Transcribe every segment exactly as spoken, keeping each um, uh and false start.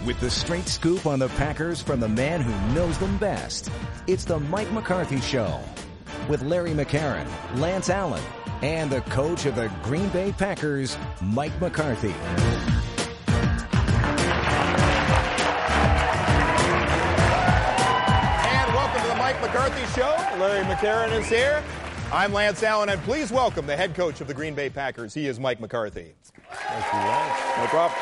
with the straight scoop on the Packers from the man who knows them best. It's the Mike McCarthy Show with Larry McCarron, Lance Allen, and the coach of the Green Bay Packers, Mike McCarthy. And welcome to the Mike McCarthy Show. Larry McCarron is here. I'm Lance Allen, and please welcome the head coach of the Green Bay Packers. He is Mike McCarthy. Thank you, Lance. No problem.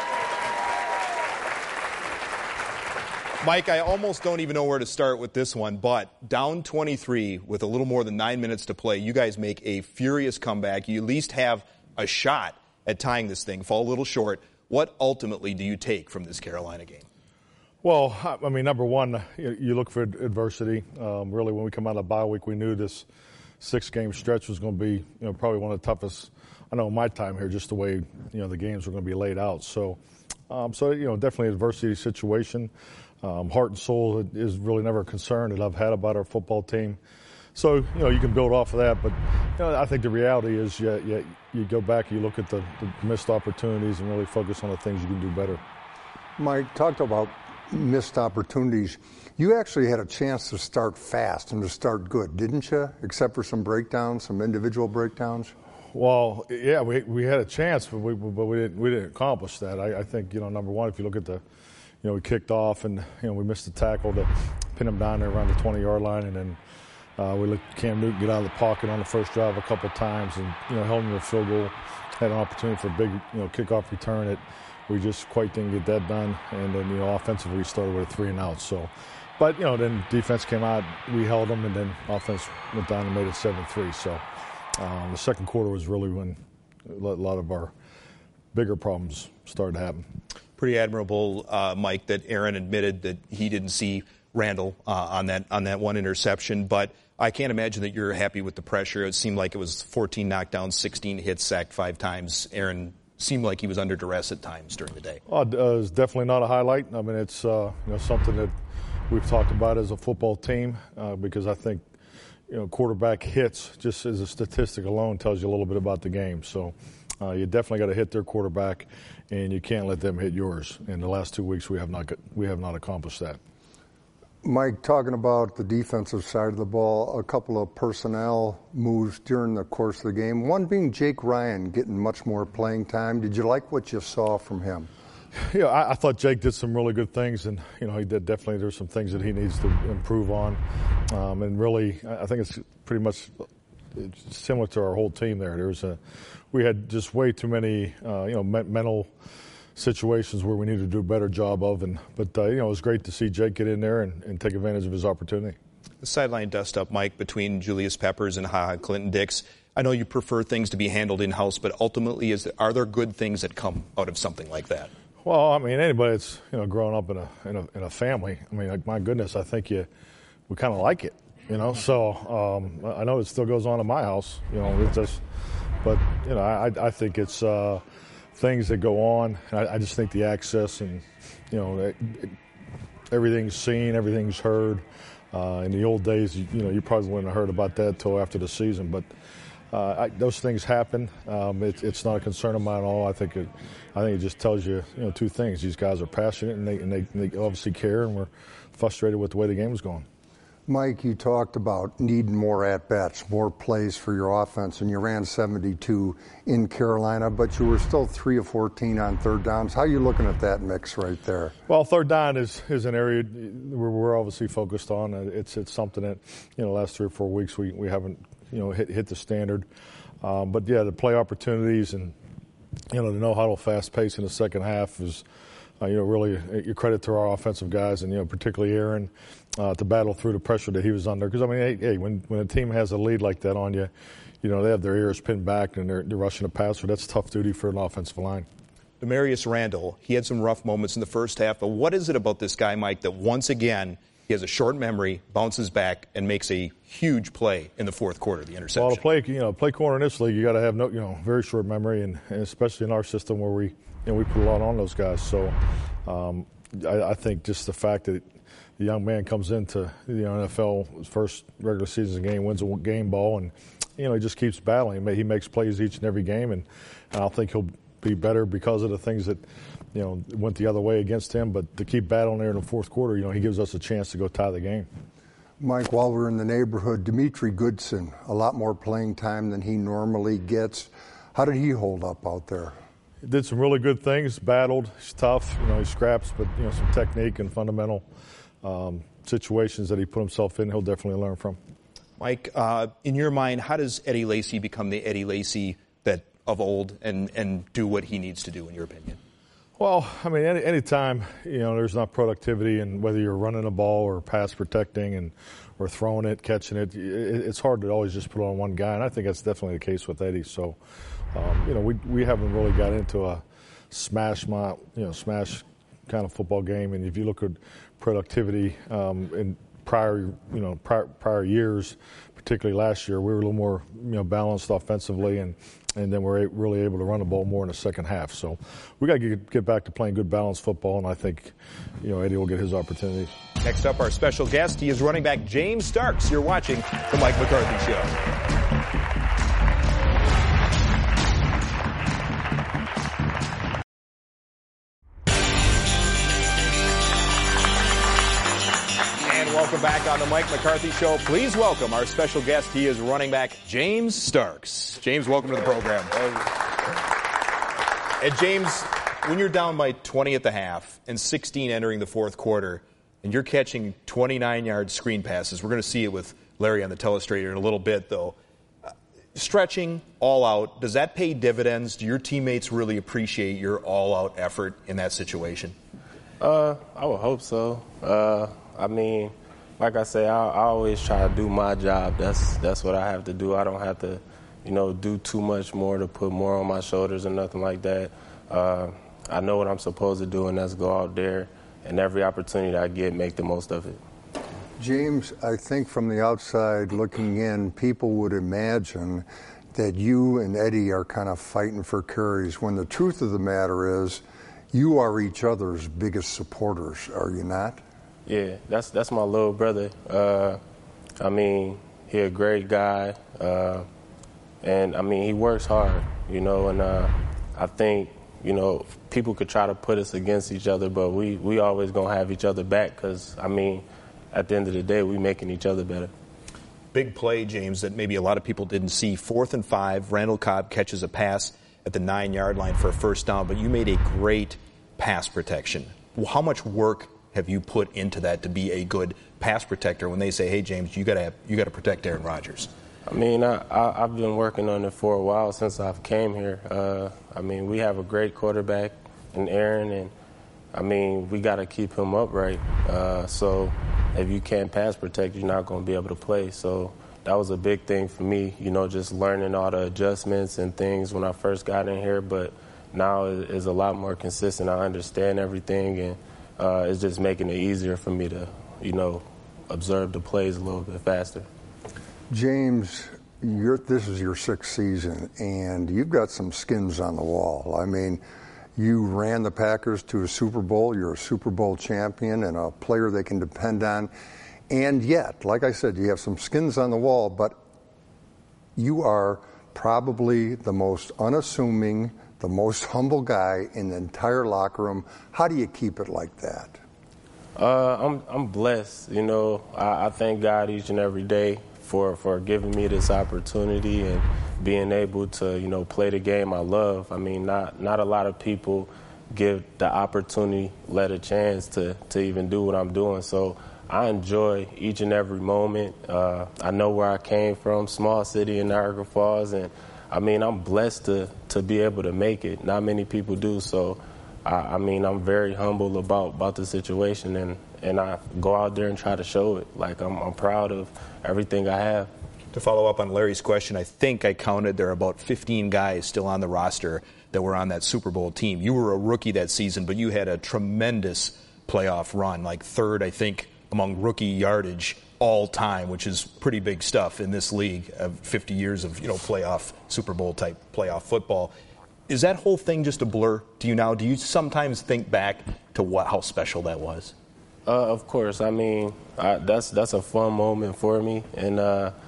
Mike, I almost don't even know where to start with this one, but down twenty-three with a little more than nine minutes to play, you guys make a furious comeback. You at least have a shot at tying this thing, fall a little short. What ultimately do you take from this Carolina game? Well, I mean, number one, you look for adversity. Um, really, when we come out of bye week, we knew this six-game stretch was going to be, you know, probably one of the toughest. I know in my time here, just the way, you know, the games were going to be laid out. So, um, so you know, definitely an adversity situation. Um, heart and soul is really never a concern that I've had about our football team. So, you know, you can build off of that. But, you know, I think the reality is you, you, you go back and you look at the, the missed opportunities and really focus on the things you can do better. Mike, talked about missed opportunities. You actually had a chance to start fast and to start good, didn't you? Except for some breakdowns, some individual breakdowns. Well, yeah, we we had a chance, but we but we didn't we didn't accomplish that. I, I think, you know, number one, if you look at the, you know, we kicked off and, you know, we missed the tackle to pin him down there around the twenty-yard line, and then uh, we let Cam Newton get out of the pocket on the first drive a couple of times, and, you know, held him to a field goal. Had an opportunity for a big, you know, kickoff return that we just quite didn't get that done, and then, you know, offensively we started with a three and out. So, but, you know, then defense came out, we held them, and then offense went down and made it seven three. So um, the second quarter was really when a lot of our bigger problems started to happen. Pretty admirable, uh, Mike, that Aaron admitted that he didn't see Randall uh, on that on that one interception. But I can't imagine that you're happy with the pressure. It seemed like it was fourteen knockdowns, sixteen hits, sacked five times. Aaron seemed like he was under duress at times during the day. Oh, it was definitely not a highlight. I mean, it's uh, you know, something that we've talked about as a football team uh, because I think, you know, quarterback hits, just as a statistic alone, tells you a little bit about the game. So uh, you definitely got to hit their quarterback, and you can't let them hit yours. In the last two weeks, we have not we have not accomplished that. Mike, talking about the defensive side of the ball, a couple of personnel moves during the course of the game. One being Jake Ryan getting much more playing time. Did you like what you saw from him? Yeah, I, I thought Jake did some really good things, and, you know, he did definitely. There's some things that he needs to improve on, um, and really, I think it's pretty much similar to our whole team. There, there was a, we had just way too many, uh, you know, me- mental situations where we need to do a better job of, and but uh, you know, it was great to see Jake get in there and, and take advantage of his opportunity. The sideline dust up, Mike, between Julius Peppers and Ha Clinton Dix. I know you prefer things to be handled in-house, but ultimately, is are there good things that come out of something like that? Well, I mean, anybody that's, you know, growing up in a in a, in a family, I mean, like, my goodness, I think you we kind of like it, you know. So um, I know it still goes on in my house, you know. It's just, but you know, I I think it's. Uh, things that go on. I, I just think the access and, you know, it, it, everything's seen, everything's heard. Uh, in the old days, you, you know, you probably wouldn't have heard about that until after the season. But uh, I, those things happen. Um, it, it's not a concern of mine at all. I think it, I think it just tells you, you know, two things. These guys are passionate and they, and they, and they obviously care, and we're frustrated with the way the game is going. Mike, you talked about needing more at-bats, more plays for your offense, and you ran seventy-two in Carolina, but you were still three of fourteen on third downs. How are you looking at that mix right there? Well, third down is, is an area where we're obviously focused on. It's it's something that, you know, the last three or four weeks we, we haven't, you know, hit hit the standard. Um, but, yeah, the play opportunities and, you know, the no-huddle fast pace in the second half is, uh, you know, really your credit to our offensive guys and, you know, particularly Aaron. Uh, to battle through the pressure that he was under. Because, I mean, hey, hey, when, when a team has a lead like that on you, you know, they have their ears pinned back and they're, they're rushing a passer. That's tough duty for an offensive line. Demarius Randall, he had some rough moments in the first half, but what is it about this guy, Mike, that once again he has a short memory, bounces back, and makes a huge play in the fourth quarter, the interception? Well, to play, you know, play corner in this league, you got to have no, you know, very short memory, and, and especially in our system where we, you know, we put a lot on those guys. So um, I, I think just the fact that the young man comes into the N F L, his first regular season game, wins a game ball, and, you know, he just keeps battling. He makes plays each and every game, and, and I think he'll be better because of the things that, you know, it went the other way against him. But to keep battling there in the fourth quarter, you know, he gives us a chance to go tie the game. Mike, while we're in the neighborhood, Dimitri Goodson, a lot more playing time than he normally gets. How did he hold up out there? He did some really good things, battled. He's tough, you know, he scraps, but, you know, some technique and fundamental um, situations that he put himself in, he'll definitely learn from. Mike, uh, in your mind, how does Eddie Lacy become the Eddie Lacy that of old and, and do what he needs to do, in your opinion? Well, I mean, any any time, you know, there's not productivity, and whether you're running a ball or pass protecting and or throwing it, catching it, it, it's hard to always just put it on one guy, and I think that's definitely the case with Eddie. So, um, you know, we we haven't really got into a smash my you know smash kind of football game, and if you look at productivity um, in prior you know prior, prior years, particularly last year, we were a little more you know balanced offensively, and and then we're really able to run the ball more in the second half. So we got to get, get back to playing good balanced football, and I think you know Eddie will get his opportunities. Next up, our special guest, he is running back James Starks. You're watching the Mike McCarthy Show. Welcome back on the Mike McCarthy Show. Please welcome our special guest. He is running back James Starks. James, welcome to the program. And James, when you're down by twenty at the half and sixteen entering the fourth quarter, and you're catching twenty-nine-yard screen passes, we're going to see it with Larry on the telestrator in a little bit, though. Uh, stretching all out, does that pay dividends? Do your teammates really appreciate your all-out effort in that situation? Uh, I would hope so. Uh, I mean, like I say, I, I always try to do my job. That's that's what I have to do. I don't have to, you know, do too much more to put more on my shoulders or nothing like that. Uh, I know what I'm supposed to do, and that's go out there and every opportunity I get, make the most of it. James, I think from the outside looking in, people would imagine that you and Eddie are kind of fighting for carries, when the truth of the matter is you are each other's biggest supporters, are you not? Yeah, that's that's my little brother. Uh, I mean, he a great guy, uh, and I mean he works hard, you know. And uh, I think you know people could try to put us against each other, but we we always gonna have each other back, because I mean, at the end of the day, we making each other better. Big play, James, that maybe a lot of people didn't see. Fourth and five, Randall Cobb catches a pass at the nine-yard line for a first down, but you made a great pass protection. Well, how much work have you put into that to be a good pass protector when they say, hey, James, you got to you got to protect Aaron Rodgers? I mean, I, I, I've been working on it for a while since I've came here. Uh, I mean, we have a great quarterback in Aaron, and, I mean, we got to keep him upright. Uh, so if you can't pass protect, you're not going to be able to play. So that was a big thing for me, you know, just learning all the adjustments and things when I first got in here. But now it's a lot more consistent. I understand everything, and Uh, it's just making it easier for me to, you know, observe the plays a little bit faster. James, you're, this is your sixth season, and you've got some skins on the wall. I mean, you ran the Packers to a Super Bowl. You're a Super Bowl champion and a player they can depend on. And yet, like I said, you have some skins on the wall, but you are probably the most unassuming, the most humble guy in the entire locker room. How do you keep it like that? Uh, I'm I'm blessed. You know, I, I thank God each and every day for, for giving me this opportunity and being able to, you know, play the game I love. I mean, not not a lot of people give the opportunity, let a chance to, to even do what I'm doing. So I enjoy each and every moment. Uh, I know where I came from, small city in Niagara Falls, and I mean, I'm blessed to, to be able to make it. Not many people do, so I, I mean, I'm very humble about, about the situation, and, and I go out there and try to show it. Like, I'm, I'm proud of everything I have. To follow up on Larry's question, I think I counted there are about fifteen guys still on the roster that were on that Super Bowl team. You were a rookie that season, but you had a tremendous playoff run, like third, I think, among rookie yardage all time, which is pretty big stuff in this league of fifty years of, you know, playoff, Super Bowl type playoff football. Is that whole thing just a blur to you now? Do you sometimes think back to what how special that was? Uh, of course. I mean, I, that's that's a fun moment for me, and uh,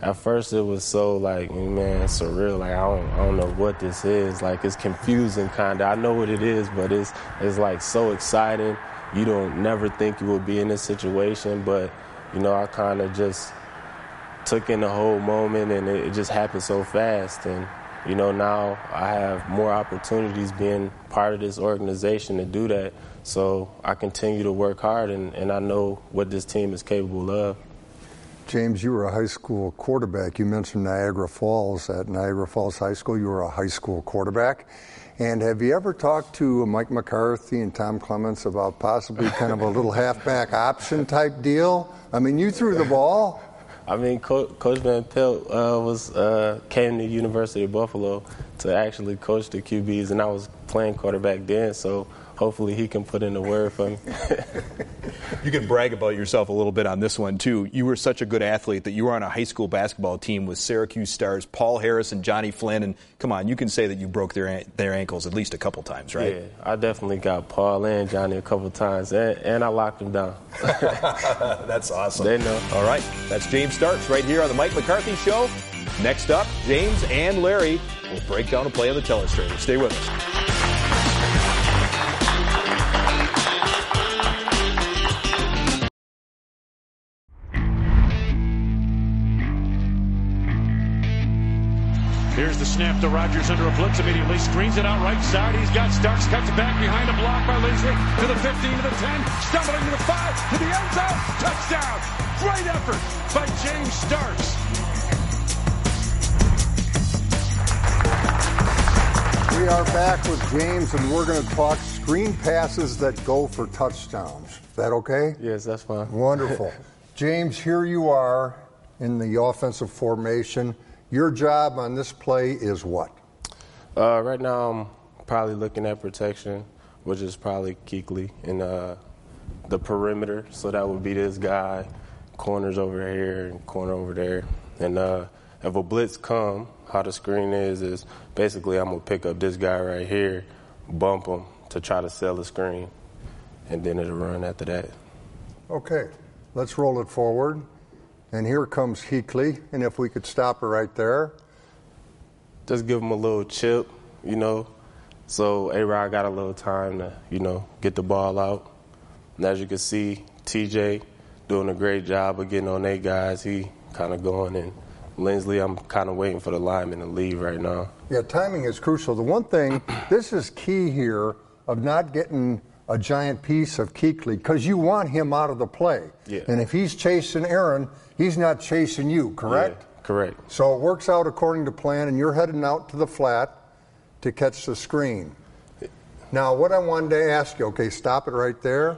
At first, it was so, like, man, surreal. Like, I don't, I don't know what this is. Like, it's confusing, kind of. I know what it is, but it's, it's like, so exciting. You don't never think you would be in this situation, but, you know, I kind of just took in the whole moment, and it, it just happened so fast. And, you know, now I have more opportunities being part of this organization to do that. So I continue to work hard, and, and I know what this team is capable of. James, you were a high school quarterback. You mentioned Niagara Falls. At Niagara Falls High School, you were a high school quarterback. And have you ever talked to Mike McCarthy and Tom Clements about possibly kind of a little halfback option type deal? I mean, you threw the ball. I mean, Co- Coach Van Pelt uh, was uh, came to the University of Buffalo to actually coach the Q Bs, and I was playing quarterback then, so hopefully he can put in a word for me. You can brag about yourself a little bit on this one, too. You were such a good athlete that you were on a high school basketball team with Syracuse stars Paul Harris and Johnny Flynn. And come on, you can say that you broke their their ankles at least a couple times, right? Yeah, I definitely got Paul and Johnny a couple times, and, and I locked them down. That's awesome. They know. All right, that's James Starks right here on the Mike McCarthy Show. Next up, James and Larry will break down a play on the telestrator. Stay with us. Here's the snap to Rodgers under a blitz immediately. Screens it out right side. He's got Starks. Cuts back behind a block by Linsley. To the fifteen, to the ten. Stumbling to the five. To the end zone. Touchdown. Great effort by James Starks. We are back with James, and we're going to talk screen passes that go for touchdowns. Is that okay? Yes, that's fine. Wonderful. James, here you are in the offensive formation. Your job on this play is what? Uh, right now, I'm probably looking at protection, which is probably Kuechly in uh, the perimeter. So that would be this guy, corners over here and corner over there. And uh, if a blitz come, how the screen is, is basically I'm going to pick up this guy right here, bump him to try to sell the screen, and then it'll run after that. Okay, let's roll it forward. And here comes Kuechly, and if we could stop her right there. Just give him a little chip, you know, so A-Rod got a little time to, you know, get the ball out. And as you can see, T J doing a great job of getting on their guys. He kind of going, and Linsley, I'm kind of waiting for the lineman to leave right now. Yeah, timing is crucial. The one thing, this is key here of not getting a giant piece of Kuechly, because you want him out of the play. Yeah. And if he's chasing Aaron, he's not chasing you, correct? Yeah, correct. So it works out according to plan, and you're heading out to the flat to catch the screen. Now, what I wanted to ask you, okay, stop it right there.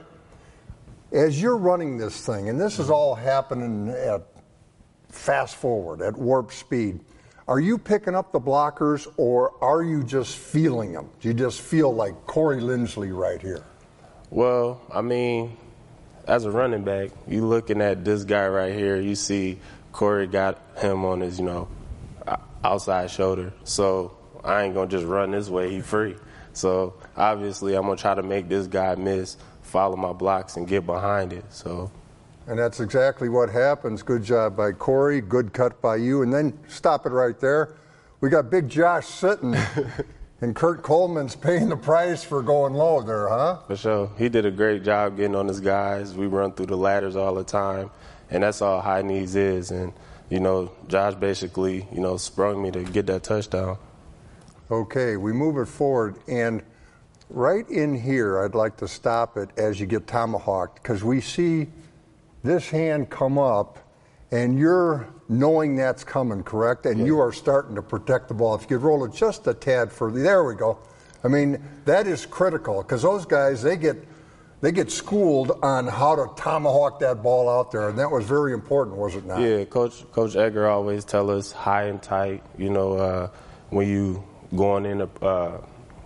As you're running this thing, and this is all happening at fast forward, at warp speed, are you picking up the blockers, or are you just feeling them? Do you just feel like Corey Linsley right here? Well, I mean, as a running back, you looking at this guy right here, you see Corey got him on his, you know, outside shoulder. So I ain't going to just run this way. He free. So obviously I'm going to try to make this guy miss, follow my blocks, and get behind it. So. And that's exactly what happens. Good job by Corey. Good cut by you. And then stop it right there. We got Big Josh sitting. And Kurt Coleman's paying the price for going low there, huh? For sure. He did a great job getting on his guys. We run through the ladders all the time, and that's all high knees is. And, you know, Josh basically, you know, sprung me to get that touchdown. Okay, we move it forward. And right in here, I'd like to stop it as you get tomahawked, because we see this hand come up, and you're knowing that's coming, correct? And yeah. You are starting to protect the ball. If you could roll it just a tad further, there we go. I mean, that is critical, because those guys, they get they get schooled on how to tomahawk that ball out there, and that was very important, was it not? Yeah, Coach Coach Edgar always tell us high and tight. You know, uh, when you going in a uh,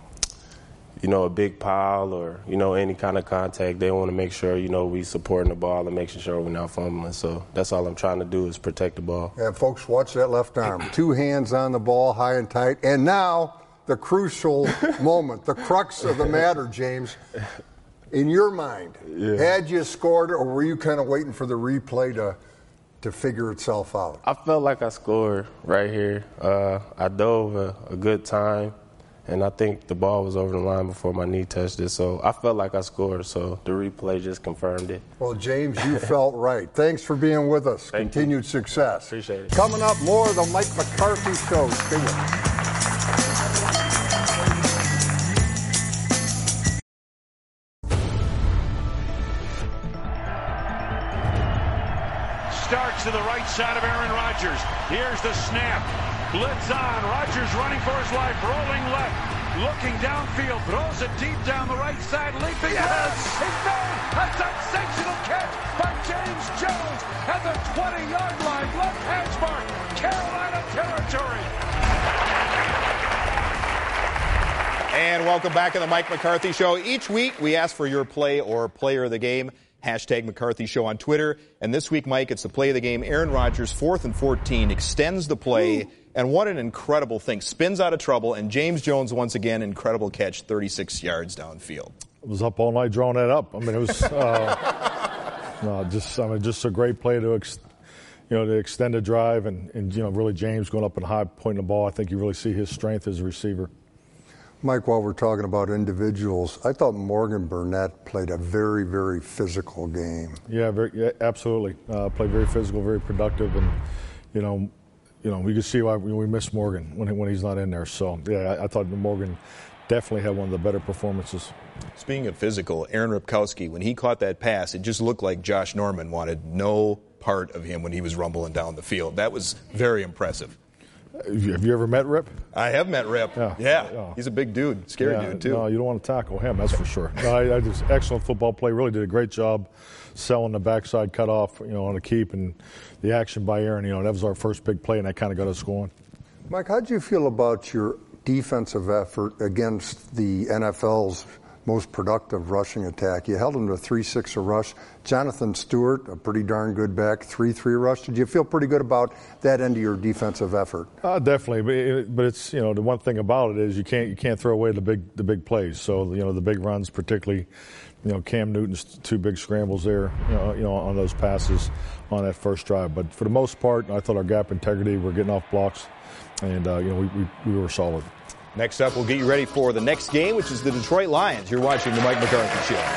you know, a big pile or, you know, any kind of contact, they want to make sure, you know, we supporting the ball and making sure we're not fumbling. So that's all I'm trying to do is protect the ball. Yeah, folks, watch that left arm. Two hands on the ball, high and tight. And now the crucial moment, the crux of the matter, James. In your mind, yeah. Had you scored, or were you kind of waiting for the replay to to figure itself out? I felt like I scored right here. Uh, I dove a, a good time, and I think the ball was over the line before my knee touched it. So I felt like I scored, so the replay just confirmed it. Well, James, you felt right. Thanks for being with us. Thank Continued you. success. Appreciate it. Coming up, more of the Mike McCarthy Show. Stay with us. Starks to the right side of Aaron Rodgers. Here's the snap. Blitz on. Rodgers running for his life. Rolling left. Looking downfield. Throws it deep down the right side. Leaping. Yes! He's made a sensational catch by James Jones at the twenty-yard line. Left hash mark. Carolina territory. And welcome back to the Mike McCarthy Show. Each week we ask for your play or player of the game. Hashtag McCarthy Show on Twitter. And this week, Mike, it's the play of the game. Aaron Rodgers, fourth and fourteen, extends the play. Ooh. And what an incredible thing. Spins out of trouble. And James Jones, once again, incredible catch, thirty-six yards downfield. I was up all night drawing that up. I mean, it was uh, no, just I mean, just a great play to, ex, you know, to extend a drive. And, and, you know, really James going up and high, pointing the ball. I think you really see his strength as a receiver. Mike, while we're talking about individuals, I thought Morgan Burnett played a very, very physical game. Yeah, very, yeah absolutely. Uh, played very physical, very productive, and you know, you know, we can see why we, we miss Morgan when when he's not in there. So yeah, I, I thought Morgan definitely had one of the better performances. Speaking of physical, Aaron Ripkowski, when he caught that pass, it just looked like Josh Norman wanted no part of him when he was rumbling down the field. That was very impressive. Have you ever met Rip? I have met Rip. Yeah, yeah. yeah. He's a big dude, scary yeah, dude too. No, you don't want to tackle him, that's for sure. No, I, I just excellent football play. Really did a great job selling the backside cutoff, you know, on a keep, and the action by Aaron. You know, that was our first big play, and that kind of got us going. Mike, how did you feel about your defensive effort against the N F L's most productive rushing attack? You held them to a three six a rush. Jonathan Stewart, a pretty darn good back, three three rush. Did you feel pretty good about that end of your defensive effort? Uh, definitely, but, it, but it's, you know, the one thing about it is you can't you can't throw away the big the big plays. So, you know, the big runs, particularly, you know, Cam Newton's two big scrambles there, you know, you know, on those passes on that first drive. But for the most part, I thought our gap integrity, we're getting off blocks, and uh, you know, we, we we were solid. Next up, we'll get you ready for the next game, which is the Detroit Lions. You're watching the Mike McCarthy Show.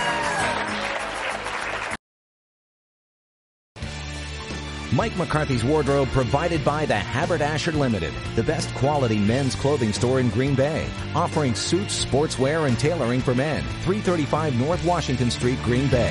Mike McCarthy's wardrobe provided by the Haberdasher Limited, the best quality men's clothing store in Green Bay, offering suits, sportswear, and tailoring for men. three thirty-five North Washington Street, Green Bay.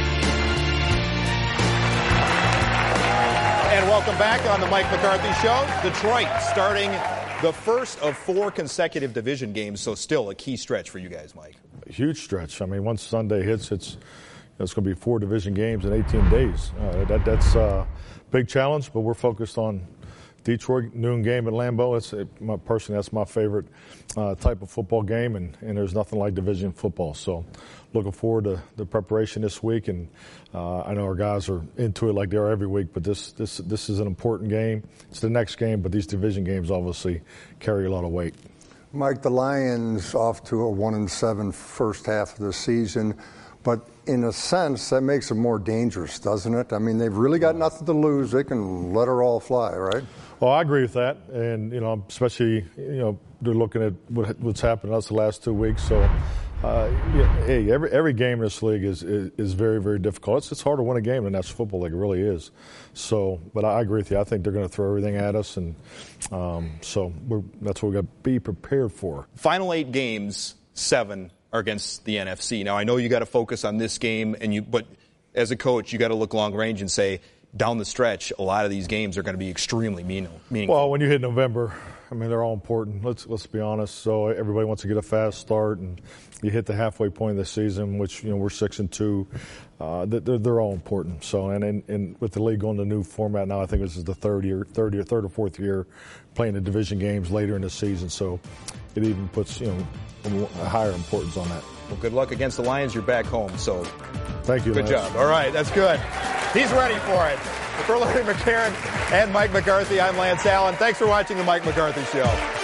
And welcome back on the Mike McCarthy Show. Detroit starting the first of four consecutive division games, so still a key stretch for you guys, Mike. A huge stretch. I mean, once Sunday hits, it's it's going to be four division games in eighteen days. Uh, that that's a big challenge, but we're focused on Detroit, noon game at Lambeau. It's it, my, personally that's my favorite uh, type of football game, and, and there's nothing like division football. So, looking forward to the preparation this week, and uh, I know our guys are into it like they are every week. But this this this is an important game. It's the next game, but these division games obviously carry a lot of weight. Mike, the Lions off to a one and seven first half of the season, but in a sense that makes them more dangerous, doesn't it? I mean, they've really got nothing to lose. They can let her all fly, right? Well, I agree with that, and you know, especially you know, they're looking at what, what's happened to us the last two weeks. So, uh, yeah, hey, every every game in this league is, is is very very difficult. It's it's hard to win a game in National Football League. It really is. So, but I agree with you. I think they're going to throw everything at us, and um, so we're, that's what we got to be prepared for. Final eight games, seven are against the N F C. Now, I know you got to focus on this game, and you, but as a coach, you got to look long range and say, down the stretch, a lot of these games are going to be extremely meaningful. Well, when you hit November, I mean, they're all important. Let's let's be honest. So everybody wants to get a fast start, and you hit the halfway point of the season, which you know we're six and two. Uh, they're, they're all important. So and, and and with the league going to the new format now, I think this is the third year, third year, third or fourth year playing the division games later in the season. So it even puts you know a higher importance on that. Well, good luck against the Lions. You're back home. So thank you. Good Lance. job. All right, that's good. He's ready for it. For Larry McCarron and Mike McCarthy, I'm Lance Allen. Thanks for watching the Mike McCarthy Show.